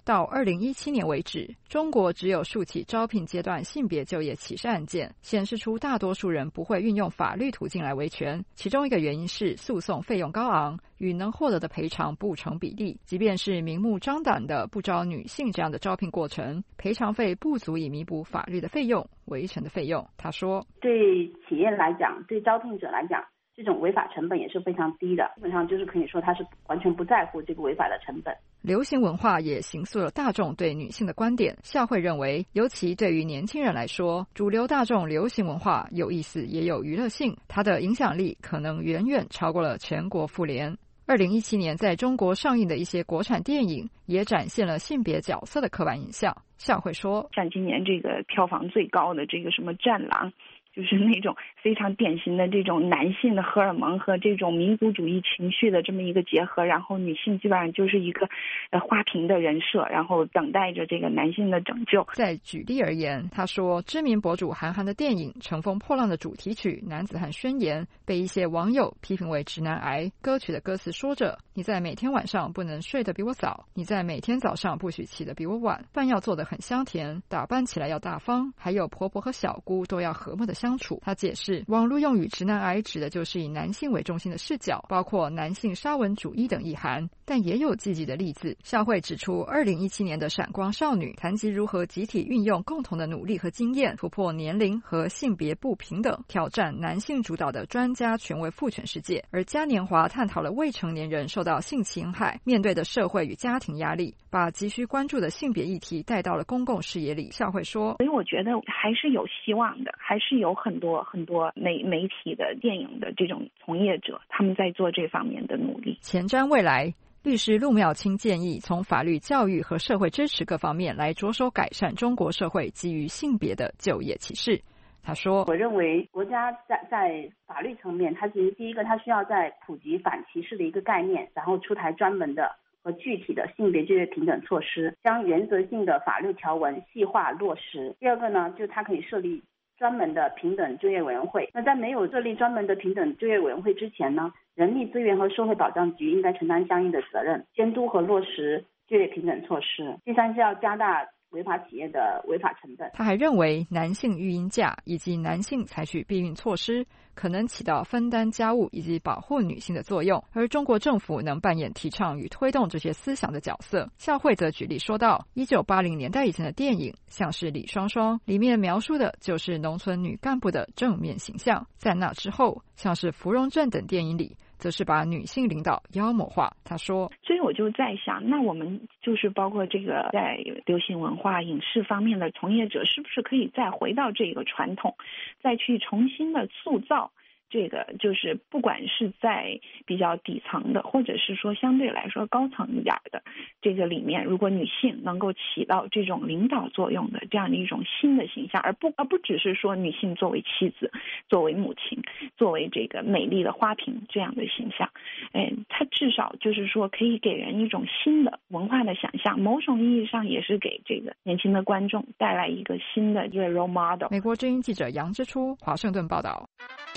到二零一七年为止，中国只有数起招聘阶段性别就业歧视案件，显示出大多数人不会运用法律途径来维权。其中一个原因是诉讼费用高昂，与能获得的赔偿不成比例。即便是明目张胆的不招女性这样的招聘过程，赔偿费不足以弥补法律的费用、维权的费用。他说，
对企业来讲，对招聘者来讲，这种违法成本也是非常低的，基本上就是可以说他是完全不在乎这个违法的成本。
流行文化也形塑了大众对女性的观点。夏慧认为，尤其对于年轻人来说，主流大众流行文化有意思也有娱乐性，它的影响力可能远远超过了全国妇联。二零一七年在中国上映的一些国产电影也展现了性别角色的刻板印象。夏慧说，
像今年这个票房最高的这个什么战狼，就是那种非常典型的这种男性的荷尔蒙和这种民族主义情绪的这么一个结合，然后女性基本上就是一个呃花瓶的人设，然后等待着这个男性的拯救。
再举例而言，他说知名博主韩寒的电影《乘风破浪》的主题曲《男子汉宣言》被一些网友批评为直男癌。歌曲的歌词说着，你在每天晚上不能睡得比我早，你在每天早上不许起得比我晚，饭要做得很香甜，打扮起来要大方，还有婆婆和小姑都要和睦的相处。他解释，网络用语直男癌指的就是以男性为中心的视角，包括男性沙文主义等意涵，但也有积极的例子。夏慧指出，二零一七年的闪光少女谈及如何集体运用共同的努力和经验，突破年龄和性别不平等，挑战男性主导的专家权威父权世界。而嘉年华探讨了未成年人受到性侵害面对的社会与家庭压力，把急需关注的性别议题带到了公共视野里。夏慧说，
所以我觉得还是有希望的，还是有很多很多媒媒体的电影的这种从业者，他们在做这方面的努力。
前瞻未来，律师陆妙清建议从法律、教育和社会支持各方面来着手改善中国社会基于性别的就业歧视。他说，
我认为国家在在法律层面，它其实第一个，它需要在普及反歧视的一个概念，然后出台专门的和具体的性别就业平等措施，将原则性的法律条文细化落实。第二个呢，就是它可以设立专门的平等就业委员会。那在没有设立专门的平等就业委员会之前呢，人力资源和社会保障局应该承担相应的责任，监督和落实就业平等措施。第三是要加大违法企业的违法成本。
他还认为，男性育婴假以及男性采取避孕措施可能起到分担家务以及保护女性的作用，而中国政府能扮演提倡与推动这些思想的角色。夏慧则举例说到，一九八零年代以前的电影，像是李双双，里面描述的就是农村女干部的正面形象。在那之后，像是芙蓉镇等电影里，则是把女性领导妖魔化。他说，
所以我就在想，那我们就是包括这个在流行文化影视方面的从业者，是不是可以再回到这个传统，再去重新的塑造这个，就是不管是在比较底层的，或者是说相对来说高层一点的这个里面，如果女性能够起到这种领导作用的这样的一种新的形象，而不而不只是说女性作为妻子、作为母亲、作为这个美丽的花瓶这样的形象，哎，它至少就是说可以给人一种新的文化的想象，某种意义上也是给这个年轻的观众带来一个新的一个 role model。
美国之音记者杨之初，华盛顿报道。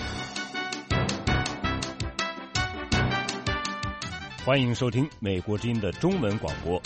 欢迎收听美国之音的中文广播。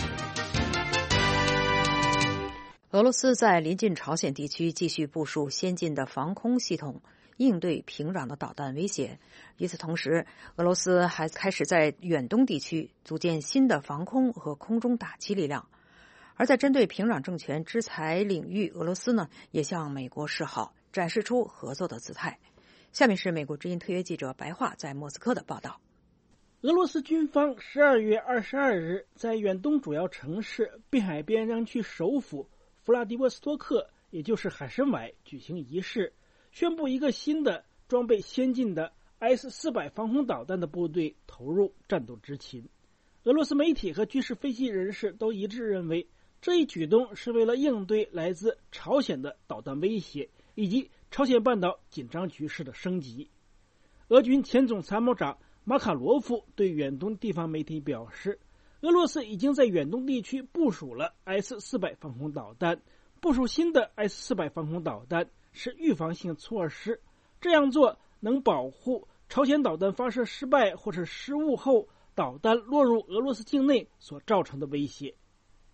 俄罗斯在临近朝鲜地区继续部署先进的防空系统，应对平壤的导弹威胁。与此同时，俄罗斯还开始在远东地区组建新的防空和空中打击力量。而在针对平壤政权制裁领域，俄罗斯呢也向美国示好，展示出合作的姿态。下面是美国之音特约记者白桦在莫斯科的报道。
俄罗斯军方十二月二十二日在远东主要城市滨海边疆区首府弗拉迪沃斯托克，也就是海参崴举行仪式，宣布一个新的装备先进的 S 四百 防空导弹的部队投入战斗执勤。俄罗斯媒体和军事分析人士都一致认为，这一举动是为了应对来自朝鲜的导弹威胁以及朝鲜半岛紧张局势的升级。俄军前总参谋长马卡罗夫对远东地方媒体表示，俄罗斯已经在远东地区部署了 S 四百 防空导弹，部署新的 S 四百 防空导弹是预防性措施，这样做能保护朝鲜导弹发射失败或者失误后导弹落入俄罗斯境内所造成的威胁。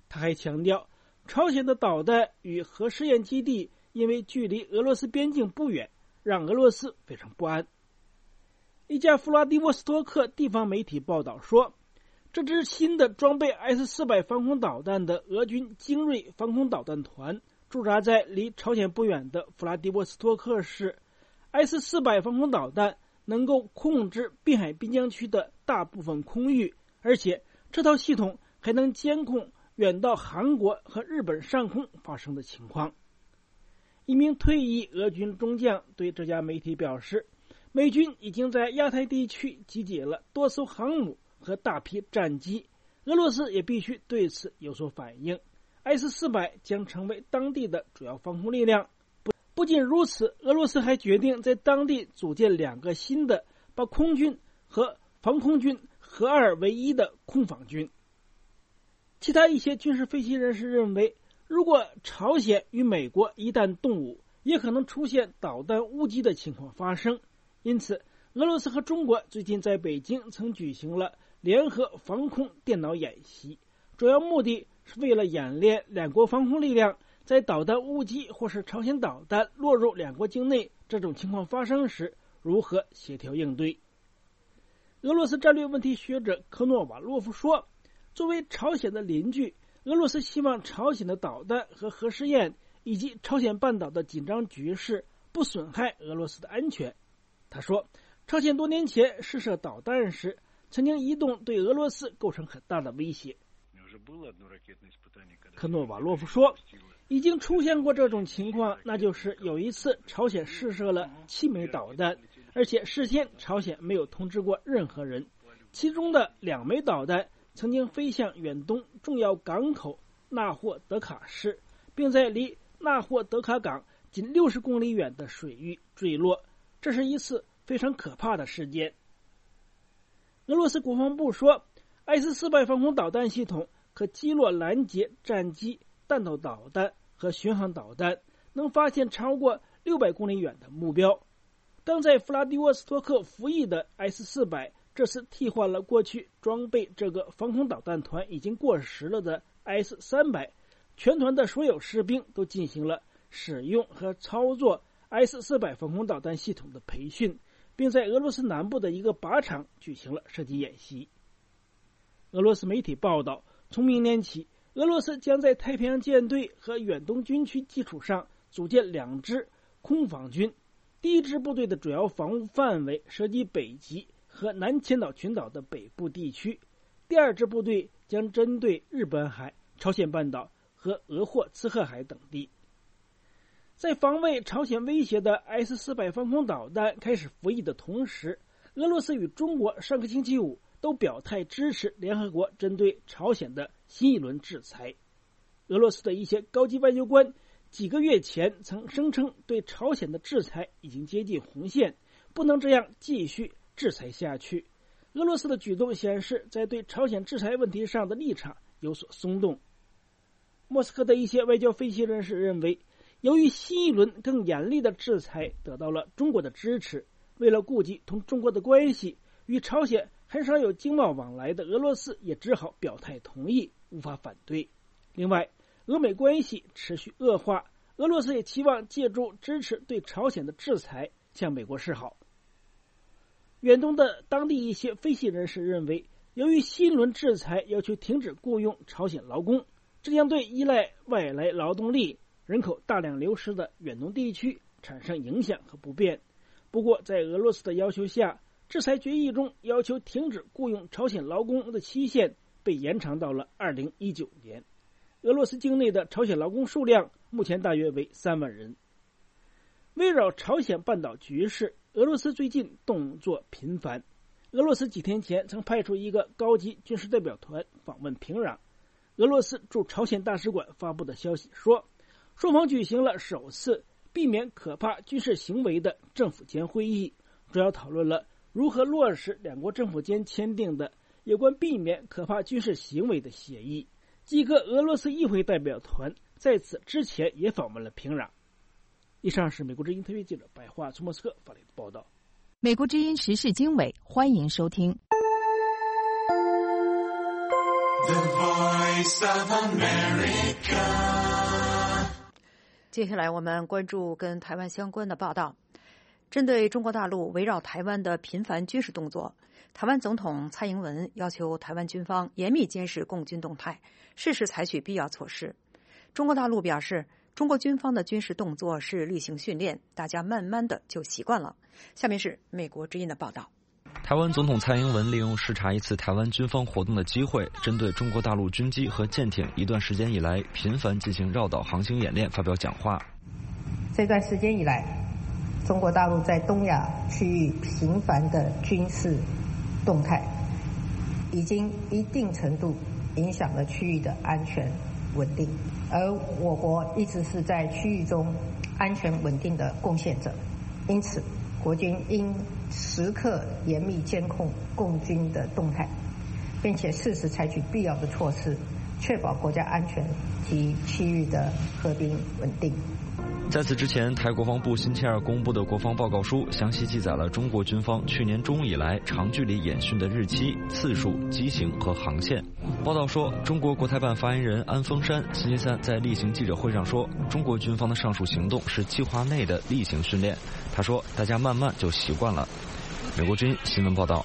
他还强调，朝鲜的导弹与核试验基地因为距离俄罗斯边境不远，让俄罗斯非常不安。一家弗拉迪沃斯托克地方媒体报道说，这支新的装备 S 四百 防空导弹的俄军精锐防空导弹团驻扎在离朝鲜不远的弗拉迪沃斯托克市。 S 四百 防空导弹能够控制滨海滨江区的大部分空域，而且这套系统还能监控远到韩国和日本上空发生的情况。一名退役俄军中将对这家媒体表示，美军已经在亚太地区集结了多艘航母和大批战机，俄罗斯也必须对此有所反应。 S 四百 将成为当地的主要防空力量。不不仅如此，俄罗斯还决定在当地组建两个新的把空军和防空军合二为一的空防军。其他一些军事分析人士认为，如果朝鲜与美国一旦动武，也可能出现导弹误击的情况发生。因此，俄罗斯和中国最近在北京曾举行了联合防空电脑演习，主要目的是为了演练两国防空力量在导弹误击或是朝鲜导弹落入两国境内这种情况发生时如何协调应对。俄罗斯战略问题学者科诺瓦洛夫说，作为朝鲜的邻居，俄罗斯希望朝鲜的导弹和核试验以及朝鲜半岛的紧张局势不损害俄罗斯的安全。他说，朝鲜多年前试射导弹时曾经移动，对俄罗斯构成很大的威胁。科诺瓦洛夫说，已经出现过这种情况，那就是有一次朝鲜试射了七枚导弹，而且事先朝鲜没有通知过任何人，其中的两枚导弹曾经飞向远东重要港口纳霍德卡市，并在离纳霍德卡港仅六十公里远的水域坠落。这是一次非常可怕的事件。俄罗斯国防部说， S 四百 防空导弹系统可击落拦截战机、弹道导弹和巡航导弹，能发现超过六百公里远的目标。当在弗拉迪沃斯托克服役的 S 四百，这次替换了过去装备这个防空导弹团已经过时了的 S 三百，全团的所有士兵都进行了使用和操作 S 四百 防空导弹系统的培训，并在俄罗斯南部的一个靶场举行了射击演习。俄罗斯媒体报道，从明年起，俄罗斯将在太平洋舰队和远东军区基础上组建两支空防军。第一支部队的主要防务范围涉及北极和南千岛群岛的北部地区，第二支部队将针对日本海、朝鲜半岛和俄霍茨克海等地。在防卫朝鲜威胁的 S 四百 防空导弹开始服役的同时，俄罗斯与中国上个星期五都表态支持联合国针对朝鲜的新一轮制裁。俄罗斯的一些高级外交官几个月前曾声称，对朝鲜的制裁已经接近红线，不能这样继续制裁下去。俄罗斯的举动显示，在对朝鲜制裁问题上的立场有所松动。莫斯科的一些外交分析人士认为，由于新一轮更严厉的制裁得到了中国的支持，为了顾及同中国的关系，与朝鲜很少有经贸往来的俄罗斯也只好表态同意，无法反对。另外，俄美关系持续恶化，俄罗斯也期望借助支持对朝鲜的制裁向美国示好。远东的当地一些分析人士认为，由于新一轮制裁要求停止雇佣朝鲜劳工，这将对依赖外来劳动力、人口大量流失的远东地区产生影响和不便。不过，在俄罗斯的要求下，制裁决议中要求停止雇佣朝鲜劳工的期限被延长到了二零一九年。俄罗斯境内的朝鲜劳工数量目前大约为三万人。围绕朝鲜半岛局势，俄罗斯最近动作频繁。俄罗斯几天前曾派出一个高级军事代表团访问平壤。俄罗斯驻朝鲜大使馆发布的消息说，双方举行了首次避免可怕军事行为的政府间会议，主要讨论了如何落实两国政府间签订的有关避免可怕军事行为的协议。几个俄罗斯议会代表团在此之前也访问了平壤。以上是美国之音特约记者白桦从莫斯科发来的报道。
美国之音时事经纬，欢迎收听。
The
Voice of America。接下来我们关注跟台湾相关的报道。针对中国大陆围绕台湾的频繁军事动作，台湾总统蔡英文要求台湾军方严密监视共军动态，适时采取必要措施。中国大陆表示，中国军方的军事动作是例行训练，大家慢慢的就习惯了。下面是美国之音的报道。
台湾总统蔡英文利用视察一次台湾军方活动的机会，针对中国大陆军机和舰艇一段时间以来频繁进行绕岛航行演练发表讲话。
这段时间以来，中国大陆在东亚区域频繁的军事动态，已经一定程度影响了区域的安全稳定，而我国一直是在区域中安全稳定的贡献者，因此国军应时刻严密监控共军的动态，并且适时采取必要的措施，确保国家安全及区域的和平稳定。
在此之前，台国防部星期二公布的国防报告书详细记载了中国军方去年中以来长距离演训的日期、次数、机型和航线。报道说，中国国台办发言人安峰山星期三在例行记者会上说，中国军方的上述行动是计划内的例行训练。他说，大家慢慢就习惯了。美国之音新闻报道。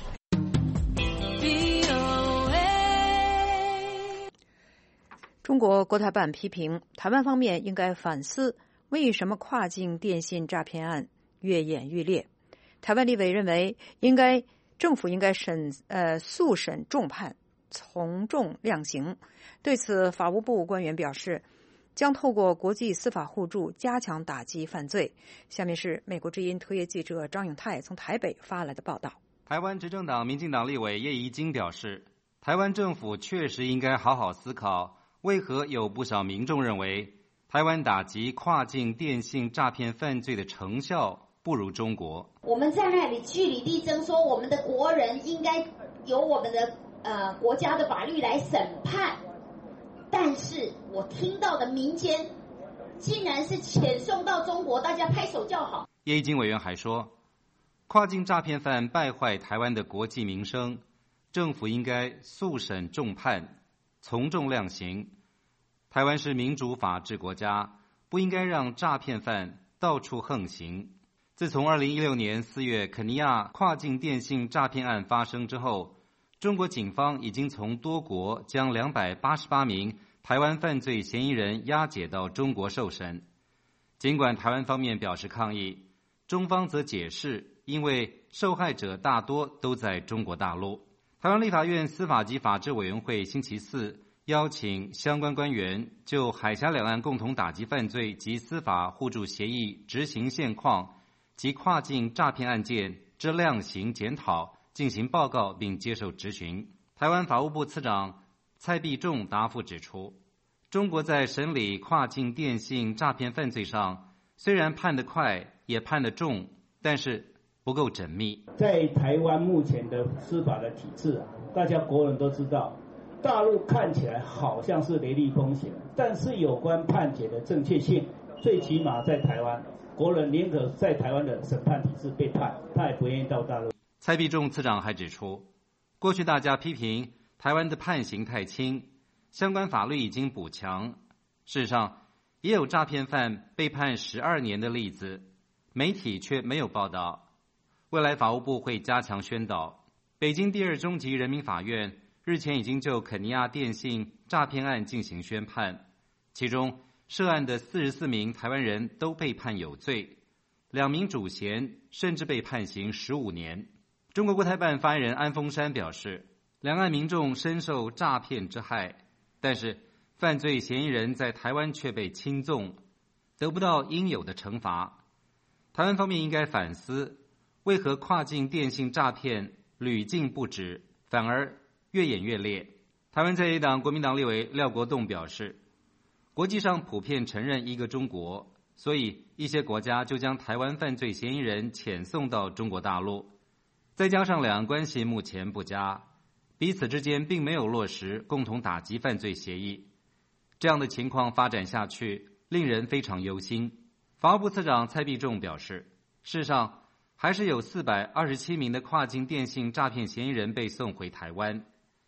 中国国台办批评台湾方面应该反思为什么跨境电信诈骗案越演愈烈。台湾立委认为，应该政府应该审呃速审重判，从重量刑。对此，法务部官员表示，将透过国际司法互助加强打击犯罪。下面是美国之音特约记者张永泰从台北发来的报道。
台湾执政党民进党立委叶宜津表示，台湾政府确实应该好好思考，为何有不少民众认为台湾打击跨境电信诈骗犯罪的成效不如中国。
我们在那里据理力争，说我们的国人应该由我们的呃国家的法律来审判，但是我听到的民间竟然是遣送到中国，大家拍手叫好。
叶宜津委员还说，跨境诈骗犯败坏台湾的国际名声，政府应该速审重判，从重量刑。台湾是民主法治国家，不应该让诈骗犯到处横行。自从二零一六年四月肯尼亚跨境电信诈骗案发生之后，中国警方已经从多国将两百八十八名台湾犯罪嫌疑人押解到中国受审。尽管台湾方面表示抗议，中方则解释，因为受害者大多都在中国大陆。台湾立法院司法及法制委员会星期四邀请相关官员就海峡两岸共同打击犯罪及司法互助协议执行现况及跨境诈骗案件之量刑检讨进行报告并接受质询。台湾法务部次长蔡必仲答复指出，中国在审理跨境电信诈骗犯罪上虽然判得快也判得重，但是不够缜密。
在台湾目前的司法的体制啊，大家国人都知道，大陆看起来好像是雷厉风行，但是有关判决的正确性，最起码在台湾，国人宁可在台湾的审判体制被判，他也不愿意到大陆。
蔡必仲次长还指出，过去大家批评台湾的判刑太轻，相关法律已经补强。事实上，也有诈骗犯被判十二年的例子，媒体却没有报道。未来法务部会加强宣导。北京第二中级人民法院日前已经就肯尼亚电信诈骗案进行宣判，其中涉案的四十四名台湾人都被判有罪，两名主嫌甚至被判刑十五年。中国国台办发言人安峰山表示，两岸民众深受诈骗之害，但是犯罪嫌疑人在台湾却被轻纵，得不到应有的惩罚。台湾方面应该反思，为何跨境电信诈骗屡禁不止，反而越演越烈。台湾在野党国民党立委廖国栋表示，国际上普遍承认一个中国，所以一些国家就将台湾犯罪嫌疑人遣送到中国大陆。再加上两岸关系目前不佳，彼此之间并没有落实共同打击犯罪协议，这样的情况发展下去，令人非常忧心。法务部次长蔡必仲表示，事实上还是有四百二十七名的跨境电信诈骗嫌疑人被送回台湾，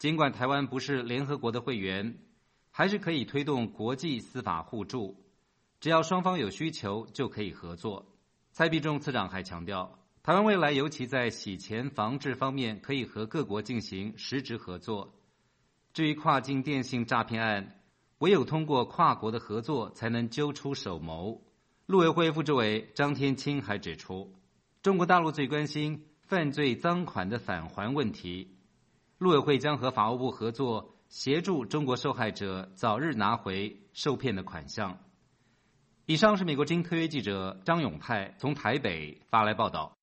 尽管台湾不是联合国的会员，还是可以推动国际司法互助，只要双方有需求就可以合作。蔡必仲次长还强调，台湾未来尤其在洗钱防治方面可以和各国进行实质合作。至于跨境电信诈骗案，唯有通过跨国的合作才能揪出首谋。陆委会副主委张天青还指出，中国大陆最关心犯罪赃款的返还问题，陆委会将和法务部合作，协助中国受害者早日拿回受骗的款项。以上是美国之音特约记者张永泰从台北发来报道。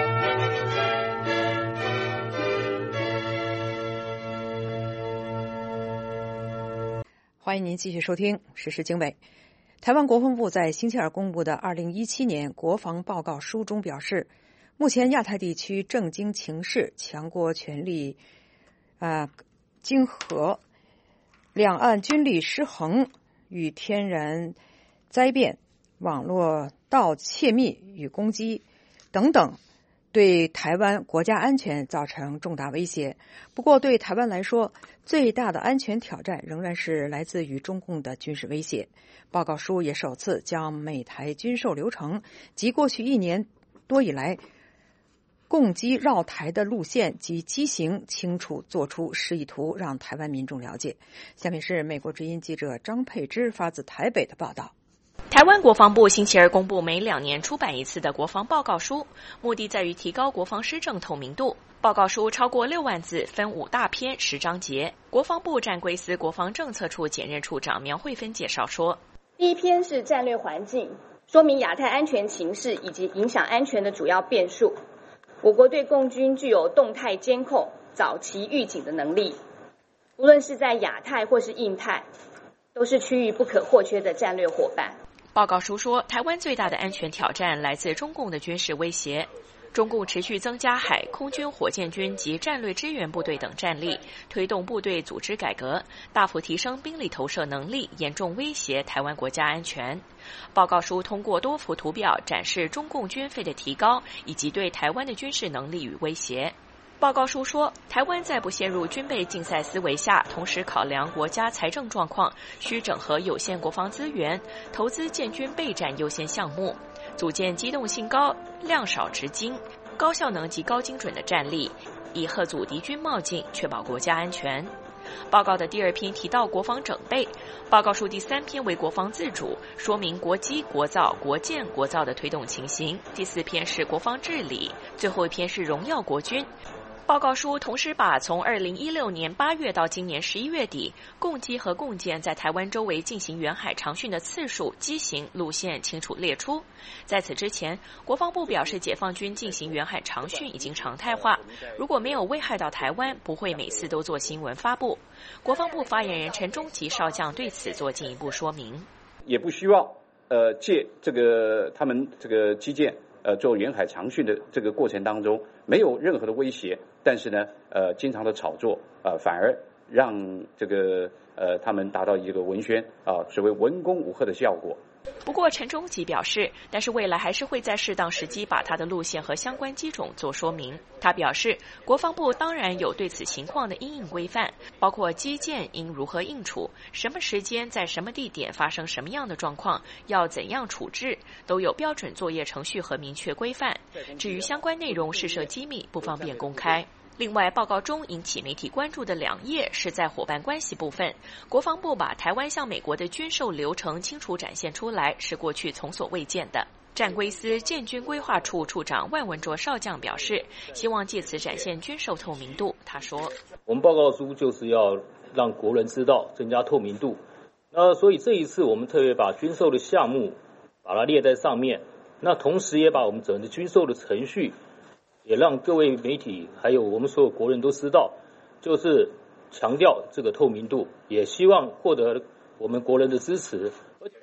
欢迎您继续收听时事经纬。台湾国防部在星期二公布的二零一七年国防报告书中表示，目前亚太地区政经情势、强国权力啊经合、两岸军力失衡与天然灾变、网络盗窃密与攻击等等，对台湾国家安全造成重大威胁。不过对台湾来说，最大的安全挑战仍然是来自于中共的军事威胁。报告书也首次将美台军售流程及过去一年多以来共机绕台的路线及机型清楚做出示意图，让台湾民众了解。下面是美国之音记者张佩芝发自台北的报道。
台湾国防部星期二公布每两年出版一次的国防报告书，目的在于提高国防施政透明度。报告书超过六万字，分五大篇十章节。国防部战规司国防政策处检任处长苗慧芬介绍说，
第一篇是战略环境，说明亚太安全情势以及影响安全的主要变数。我国对共军具有动态监控、早期预警的能力，无论是在亚太或是印太，都是区域不可或缺的战略伙伴。
报告书说，台湾最大的安全挑战来自中共的军事威胁。中共持续增加海空军火箭军及战略支援部队等战力，推动部队组织改革，大幅提升兵力投射能力，严重威胁台湾国家安全。报告书通过多幅图表展示中共军费的提高以及对台湾的军事能力与威胁。报告书说，台湾在不陷入军备竞赛思维下，同时考量国家财政状况，需整合有限国防资源，投资建军备战优先项目，组建机动性高、量少值精、高效能及高精准的战力，以吓阻敌军冒进，确保国家安全。报告的第二篇提到国防整备，报告书第三篇为国防自主，说明国机、国造、国建、国造的推动情形。第四篇是国防治理，最后一篇是荣耀国军。报告书同时把从二零一六年八月到今年十一月底，共机和共建在台湾周围进行远海长训的次数、机型、路线清楚列出。在此之前，国防部表示，解放军进行远海长训已经常态化，如果没有危害到台湾，不会每次都做新闻发布。国防部发言人陈忠吉少将对此做进一步说明，
也不希望呃借这个他们这个基建呃做远海长训的这个过程当中，没有任何的威胁，但是呢呃经常的炒作，呃反而让这个呃他们达到一个文宣啊、呃、所谓文攻武吓的效果。
不过陈忠吉表示，但是未来还是会在适当时机把他的路线和相关机种做说明。他表示，国防部当然有对此情况的因应规范，包括基建应如何应处，什么时间在什么地点发生什么样的状况，要怎样处置，都有标准作业程序和明确规范。至于相关内容事涉机密，不方便公开。另外，报告中引起媒体关注的两页是在伙伴关系部分，国防部把台湾向美国的军售流程清楚展现出来，是过去从所未见的。战规司建军规划处处长万文卓少将表示，希望借此展现军售透明度。他说，
我们报告书就是要让国人知道，增加透明度。那所以这一次我们特别把军售的项目把它列在上面，那同时也把我们整个军售的程序也让各位媒体还有我们所有国人都知道，就是强调这个透明度，也希望获得我们国人的支持。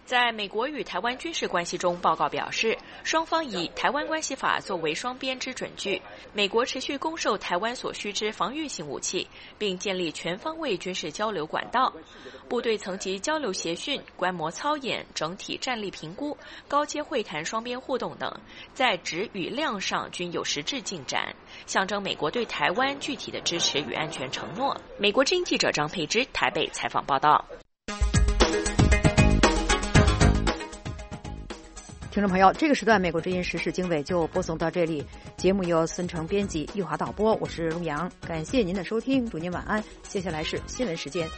在美国与台湾军事关系中，报告表示，双方以《台湾关系法》作为双边之准据，美国持续供售台湾所需之防御性武器，并建立全方位军事交流管道。部队层级交流协训、观摩操演、整体战力评估、高阶会谈、双边互动等，在质与量上均有实质进展，象征美国对台湾具体的支持与安全承诺。美国之音记者张佩芝台北采访报道。
听众朋友，这个时段美国之音时事经纬就播送到这里，节目由孙成编辑，玉华导播，我是陆阳，感谢您的收听，祝您晚安。接下来是新闻时间。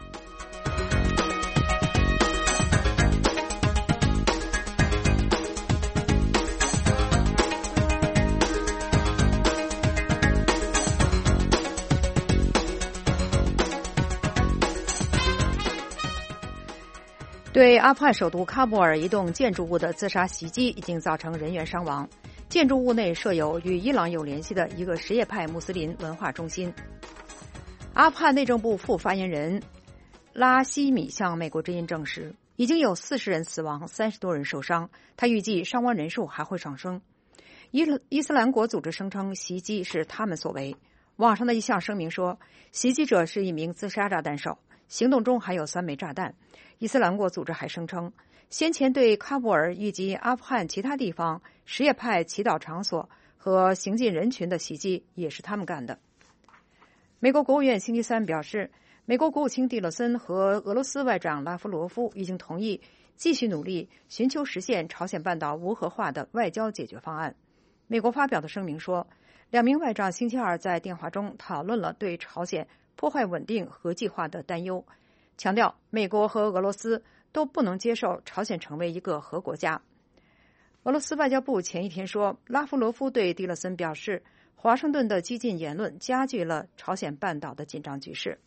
对阿富汗首都喀布尔一栋建筑物的自杀袭击已经造成人员伤亡。建筑物内设有与伊朗有联系的一个什叶派穆斯林文化中心。阿富汗内政部副发言人拉希米向美国之音证实，已经有四十人死亡，三十多人受伤。他预计伤亡人数还会上升。伊伊斯兰国组织声称袭击是他们所为。网上的一项声明说，袭击者是一名自杀炸弹手，行动中还有三枚炸弹。伊斯兰国组织还声称，先前对喀布尔以及阿富汗其他地方什叶派祈祷场所和行进人群的袭击也是他们干的。美国国务院星期三表示，美国国务卿蒂勒森和俄罗斯外长拉夫罗夫已经同意继续努力寻求实现朝鲜半岛无核化的外交解决方案。美国发表的声明说，两名外长星期二在电话中讨论了对朝鲜破坏稳定核计划的担忧，强调美国和俄罗斯都不能接受朝鲜成为一个核国家。俄罗斯外交部前一天说，拉夫罗夫对蒂勒森表示，华盛顿的激进言论加剧了朝鲜半岛的紧张局势。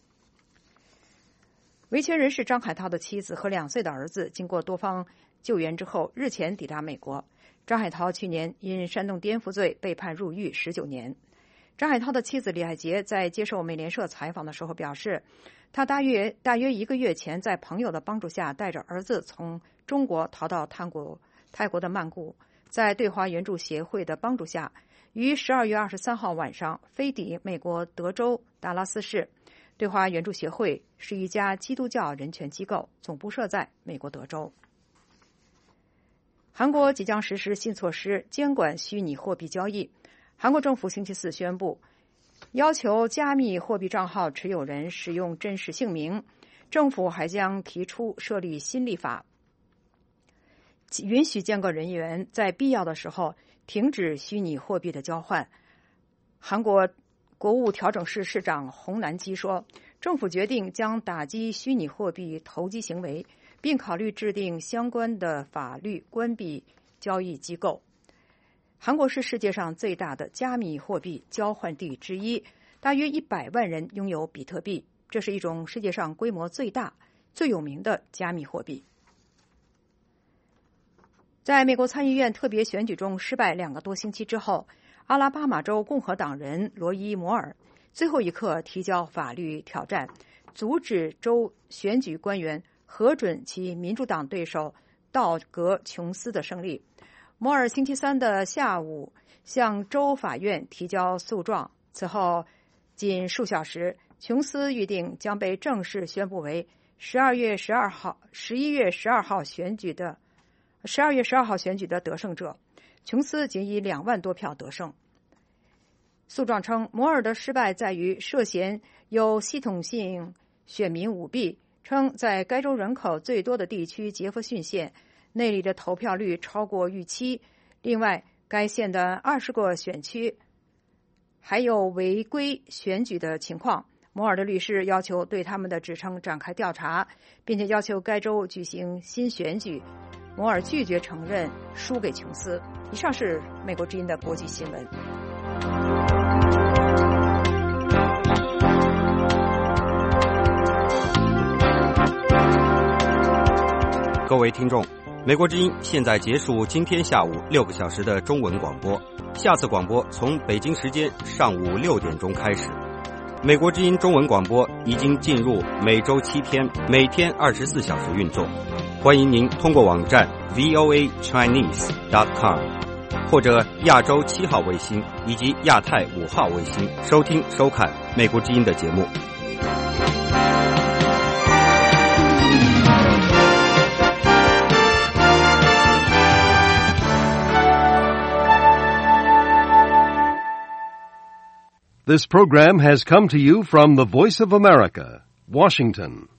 维权人士张海涛的妻子和两岁的儿子经过多方救援之后，日前抵达美国。张海涛去年因煽动颠覆罪被判入狱十九年。张海涛的妻子李爱杰在接受美联社采访的时候表示，他大约大约一个月前在朋友的帮助下带着儿子从中国逃到泰国泰国的曼谷，在对华援助协会的帮助下，于十二月二十三号晚上飞抵美国德州达拉斯市。对华援助协会是一家基督教人权机构，总部设在美国德州。韩国即将实施新措施监管虚拟货币交易。韩国政府星期四宣布，要求加密货币账号持有人使用真实姓名。政府还将提出设立新立法，允许监管人员在必要的时候停止虚拟货币的交换。韩国国务调整室室长洪南基说，政府决定将打击虚拟货币投机行为，并考虑制定相关的法律关闭交易机构。韩国是世界上最大的加密货币交换地之一，大约一百万人拥有比特币，这是一种世界上规模最大、最有名的加密货币。在美国参议院特别选举中失败两个多星期之后，阿拉巴马州共和党人罗伊·摩尔最后一刻提交法律挑战，阻止州选举官员核准其民主党对手道格·琼斯的胜利。摩尔星期三的下午向州法院提交诉状，此后仅数小时，琼斯预定将被正式宣布为十二月十二号、十一月十二号选举的十二月十二号选举的得胜者。琼斯仅以两万多票得胜。诉状称，摩尔的失败在于涉嫌有系统性选民舞弊，称在该州人口最多的地区杰弗逊县，那里的投票率超过预期。另外，该县的二十个选区还有违规选举的情况。摩尔的律师要求对他们的指称展开调查，并且要求该州举行新选举。摩尔拒绝承认输给琼斯。以上是美国之音的国际新闻。
各位听众，美国之音现在结束今天下午六个小时的中文广播，下次广播从北京时间上午六点钟开始。美国之音中文广播已经进入每周七天，每天二十四小时运作。 欢迎您通过网站 v o a chinese dot com 或者亚洲七号卫星以及亚太五号卫星收听收看美国之音的节目。
This program has come to you from the Voice of America, Washington.